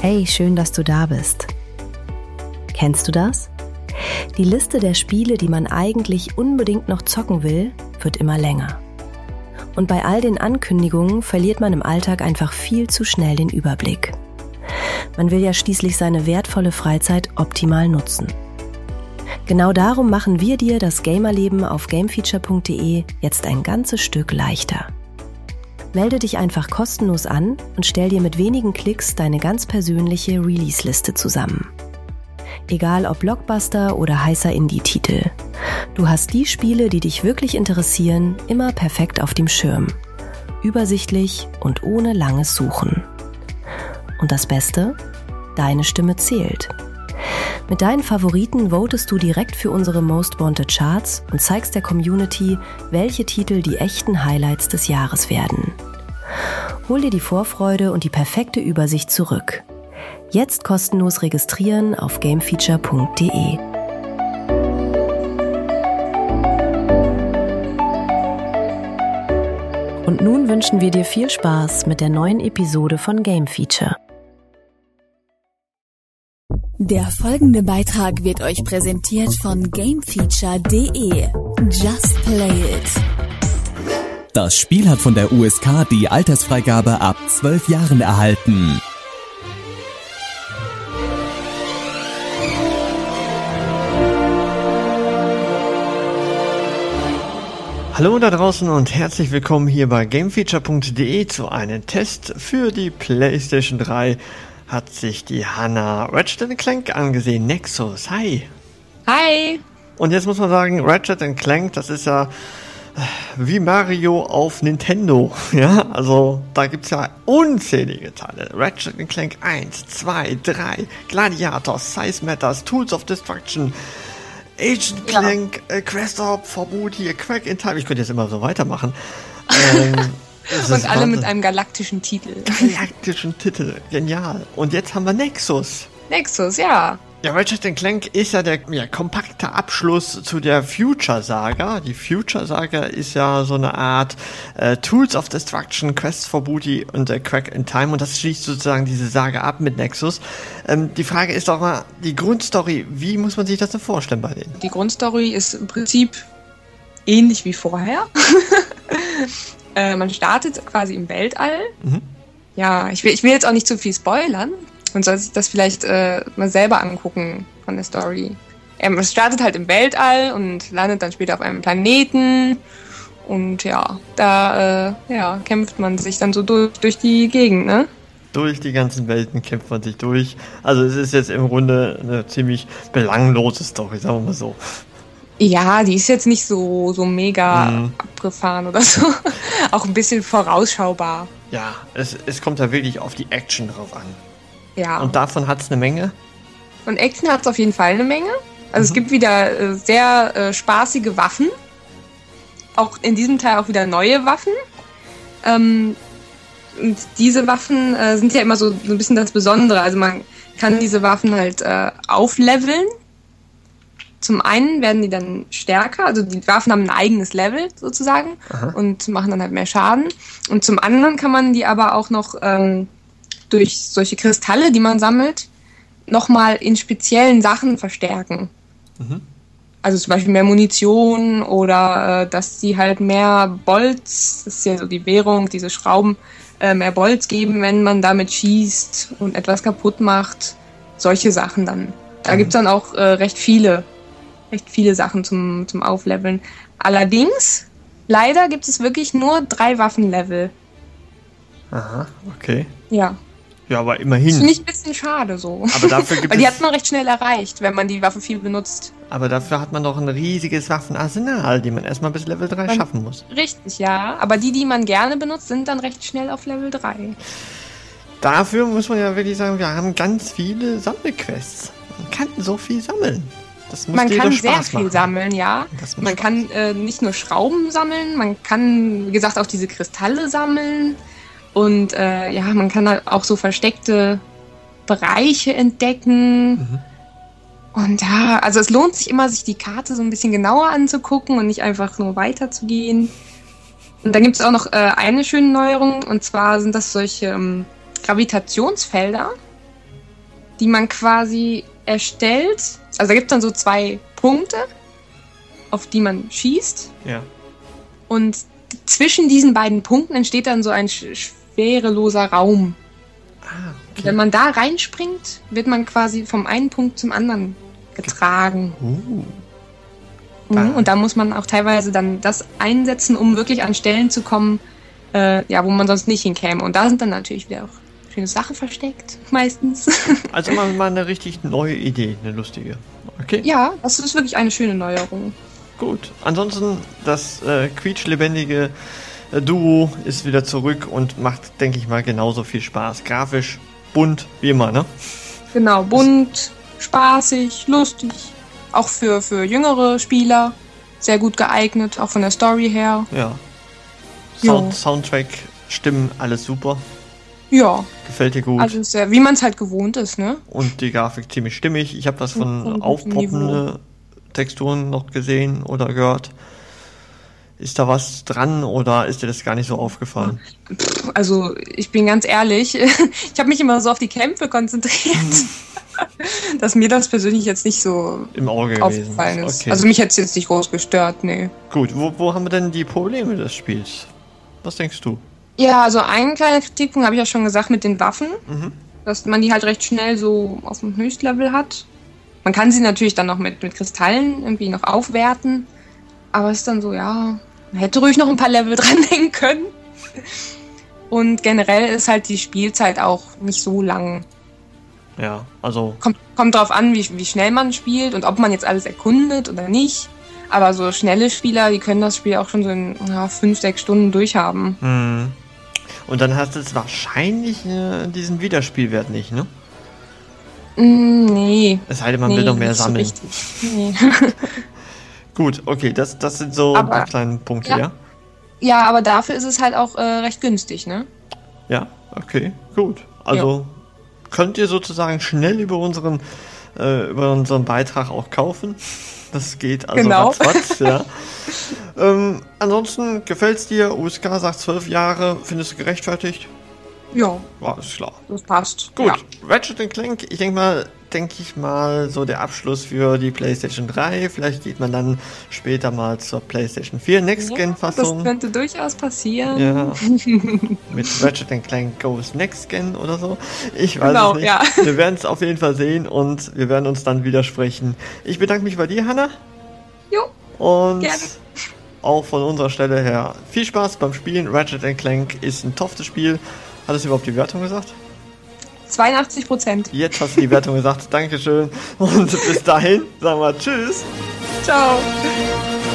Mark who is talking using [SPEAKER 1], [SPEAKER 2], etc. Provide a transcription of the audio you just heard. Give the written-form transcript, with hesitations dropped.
[SPEAKER 1] Hey, schön, dass du da bist. Kennst du das? Die Liste der Spiele, die man eigentlich unbedingt noch zocken will, wird immer länger. Und bei all den Ankündigungen verliert man im Alltag einfach viel zu schnell den Überblick. Man will ja schließlich seine wertvolle Freizeit optimal nutzen. Genau darum machen wir dir das Gamerleben auf gamefeature.de jetzt ein ganzes Stück leichter. Melde dich einfach kostenlos an und stell dir mit wenigen Klicks deine ganz persönliche Release-Liste zusammen. Egal ob Blockbuster oder heißer Indie-Titel. Du hast die Spiele, die dich wirklich interessieren, immer perfekt auf dem Schirm. Übersichtlich und ohne langes Suchen. Und das Beste? Deine Stimme zählt. Mit deinen Favoriten votest du direkt für unsere Most Wanted Charts und zeigst der Community, welche Titel die echten Highlights des Jahres werden. Hol dir die Vorfreude und die perfekte Übersicht zurück. Jetzt kostenlos registrieren auf gamefeature.de. Und nun wünschen wir dir viel Spaß mit der neuen Episode von Game Feature.
[SPEAKER 2] Der folgende Beitrag wird euch präsentiert von gamefeature.de. Just play it.
[SPEAKER 3] Das Spiel hat von der USK die Altersfreigabe ab 12 Jahren erhalten.
[SPEAKER 4] Hallo da draußen und herzlich willkommen hier bei gamefeature.de zu einem Test für die PlayStation 3. Hat sich die Hanna Ratchet & Clank angesehen. Nexus, hi.
[SPEAKER 5] Hi.
[SPEAKER 4] Und jetzt muss man sagen, Ratchet & Clank, das ist ja wie Mario auf Nintendo. Ja, also da gibt's ja unzählige Teile. Ratchet & Clank 1, 2, 3, Gladiator, Size Matters, Tools of Destruction, Agent Clank, Quest for Booty, Quack in Time. Ich könnte jetzt immer so weitermachen.
[SPEAKER 5] Und alle mit einem galaktischen Titel.
[SPEAKER 4] Genial. Und jetzt haben wir Nexus.
[SPEAKER 5] Nexus, ja.
[SPEAKER 4] Ja, Ratchet & Clank ist ja der kompakte Abschluss zu der Future-Saga. Die Future-Saga ist ja so eine Art Tools of Destruction, Quest for Booty und Quack in Time. Und das schließt sozusagen diese Saga ab mit Nexus. Die Frage ist doch mal, die Grundstory, wie muss man sich das denn vorstellen bei denen?
[SPEAKER 5] Die Grundstory ist im Prinzip ähnlich wie vorher. Man startet quasi im Weltall. Mhm. Ja, ich will jetzt auch nicht zu viel spoilern. Man soll sich das vielleicht mal selber angucken von der Story. Man startet halt im Weltall und landet dann später auf einem Planeten. Und ja, da kämpft man sich dann so durch die Gegend, ne?
[SPEAKER 4] Durch die ganzen Welten kämpft man sich durch. Also es ist jetzt im Grunde eine ziemlich belanglose Story, sagen wir mal so.
[SPEAKER 5] Ja, die ist jetzt nicht so mega abgefahren oder so. Auch ein bisschen vorausschaubar.
[SPEAKER 4] Ja, es kommt ja wirklich auf die Action drauf an.
[SPEAKER 5] Ja.
[SPEAKER 4] Und davon hat es eine Menge?
[SPEAKER 5] Und Action hat es auf jeden Fall eine Menge. Also es gibt wieder sehr spaßige Waffen. Auch in diesem Teil auch wieder neue Waffen. Und diese Waffen sind ja immer so ein bisschen das Besondere. Also man kann diese Waffen halt aufleveln. Zum einen werden die dann stärker, also die Waffen haben ein eigenes Level sozusagen. Aha. Und machen dann halt mehr Schaden. Und zum anderen kann man die aber auch noch durch solche Kristalle, die man sammelt, nochmal in speziellen Sachen verstärken. Mhm. Also zum Beispiel mehr Munition oder dass sie halt mehr Bolz, das ist ja so die Währung, diese Schrauben, mehr Bolz geben, wenn man damit schießt und etwas kaputt macht. Solche Sachen dann. Da gibt's dann auch recht viele Sachen zum Aufleveln. Allerdings, leider gibt es wirklich nur 3 Waffenlevel.
[SPEAKER 4] Aha, okay.
[SPEAKER 5] Ja.
[SPEAKER 4] Ja, aber immerhin.
[SPEAKER 5] Das finde ich ein bisschen schade so.
[SPEAKER 4] Aber dafür gibt
[SPEAKER 5] weil die hat man recht schnell erreicht, wenn man die Waffe viel benutzt.
[SPEAKER 4] Aber dafür hat man doch ein riesiges Waffenarsenal, die man erstmal bis Level 3 schaffen muss.
[SPEAKER 5] Richtig, ja. Aber die man gerne benutzt, sind dann recht schnell auf Level 3.
[SPEAKER 4] Dafür muss man ja wirklich sagen, wir haben ganz viele Sammelquests. Man kann so viel sammeln. Das muss
[SPEAKER 5] man kann
[SPEAKER 4] Spaß
[SPEAKER 5] sehr viel
[SPEAKER 4] machen.
[SPEAKER 5] sammeln, ja. Man kann nicht nur Schrauben sammeln, man kann, wie gesagt, auch diese Kristalle sammeln. Und man kann halt auch so versteckte Bereiche entdecken. Mhm. Und ja, also es lohnt sich immer, sich die Karte so ein bisschen genauer anzugucken und nicht einfach nur weiterzugehen. Und dann gibt es auch noch eine schöne Neuerung, und zwar sind das solche Gravitationsfelder. die man quasi erstellt. Also da gibt es dann so 2 Punkte, auf die man schießt.
[SPEAKER 4] Ja.
[SPEAKER 5] Und zwischen diesen beiden Punkten entsteht dann so ein schwereloser Raum.
[SPEAKER 4] Okay.
[SPEAKER 5] Wenn man da reinspringt, wird man quasi vom einen Punkt zum anderen getragen. Und da muss man auch teilweise dann das einsetzen, um wirklich an Stellen zu kommen, wo man sonst nicht hinkäme. Und da sind dann natürlich wieder auch schöne Sachen versteckt, meistens.
[SPEAKER 4] Also mal eine richtig neue Idee, eine lustige. Okay.
[SPEAKER 5] Ja, das ist wirklich eine schöne Neuerung.
[SPEAKER 4] Gut. Ansonsten, das quietschlebendige Duo ist wieder zurück und macht, denke ich mal, genauso viel Spaß. Grafisch, bunt, wie immer, ne?
[SPEAKER 5] Genau, bunt, spaßig, lustig. Auch für jüngere Spieler sehr gut geeignet, auch von der Story her.
[SPEAKER 4] Ja. Soundtrack, Stimmen, alles super.
[SPEAKER 5] Ja.
[SPEAKER 4] Gefällt dir gut.
[SPEAKER 5] Also sehr, wie man es halt gewohnt ist, ne?
[SPEAKER 4] Und die Grafik ziemlich stimmig. Ich habe was von aufpoppenden Texturen noch gesehen oder gehört. Ist da was dran oder ist dir das gar nicht so aufgefallen?
[SPEAKER 5] Also ich bin ganz ehrlich, ich habe mich immer so auf die Kämpfe konzentriert, dass mir das persönlich jetzt nicht so
[SPEAKER 4] im Auge
[SPEAKER 5] aufgefallen
[SPEAKER 4] gewesen
[SPEAKER 5] ist.
[SPEAKER 4] Okay.
[SPEAKER 5] Also mich hätte es jetzt nicht groß gestört, nee.
[SPEAKER 4] Gut, wo haben wir denn die Probleme des Spiels? Was denkst du?
[SPEAKER 5] Ja, also einen kleinen Kritikpunkt habe ich ja schon gesagt mit den Waffen, dass man die halt recht schnell so auf dem Höchstlevel hat. Man kann sie natürlich dann noch mit Kristallen irgendwie noch aufwerten, aber es ist dann so, ja, man hätte ruhig noch ein paar Level dranhängen können. Und generell ist halt die Spielzeit auch nicht so lang.
[SPEAKER 4] Ja, also...
[SPEAKER 5] Kommt drauf an, wie schnell man spielt und ob man jetzt alles erkundet oder nicht. Aber so schnelle Spieler, die können das Spiel auch schon so in 5-6 Stunden durchhaben.
[SPEAKER 4] Und dann hast du es wahrscheinlich diesen Wiederspielwert nicht, ne?
[SPEAKER 5] Nee.
[SPEAKER 4] Es sei denn, man will noch mehr sammeln.
[SPEAKER 5] So nee.
[SPEAKER 4] Gut, okay, das sind so ein paar kleine Punkte, ja?
[SPEAKER 5] Ja, aber dafür ist es halt auch recht günstig, ne?
[SPEAKER 4] Ja, okay, gut. Also könnt ihr sozusagen schnell über unseren Beitrag auch kaufen. Das geht also ratzfatz, ja. Ansonsten gefällt's dir? USK sagt 12 Jahre, findest du gerechtfertigt?
[SPEAKER 5] Ja.
[SPEAKER 4] Ja, ist klar.
[SPEAKER 5] Das passt.
[SPEAKER 4] Gut,
[SPEAKER 5] Ja.
[SPEAKER 4] Ratchet & Clank, denke ich mal, so der Abschluss für die PlayStation 3. Vielleicht geht man dann später mal zur PlayStation 4 Next-Gen-Fassung.
[SPEAKER 5] Das könnte durchaus passieren.
[SPEAKER 4] Ja. Mit Ratchet & Clank Goes Next Gen oder so. Ich weiß es nicht.
[SPEAKER 5] Ja.
[SPEAKER 4] Wir werden es auf jeden Fall sehen und wir werden uns dann widersprechen. Ich bedanke mich bei dir, Hanna.
[SPEAKER 5] Jo.
[SPEAKER 4] Und
[SPEAKER 5] gerne.
[SPEAKER 4] Auch von unserer Stelle her viel Spaß beim Spielen. Ratchet & Clank ist ein toffes Spiel. Hat es überhaupt die Wertung gesagt?
[SPEAKER 5] 82%.
[SPEAKER 4] Jetzt hast du die Wertung gesagt. Dankeschön. Und bis dahin sagen wir Tschüss.
[SPEAKER 5] Ciao.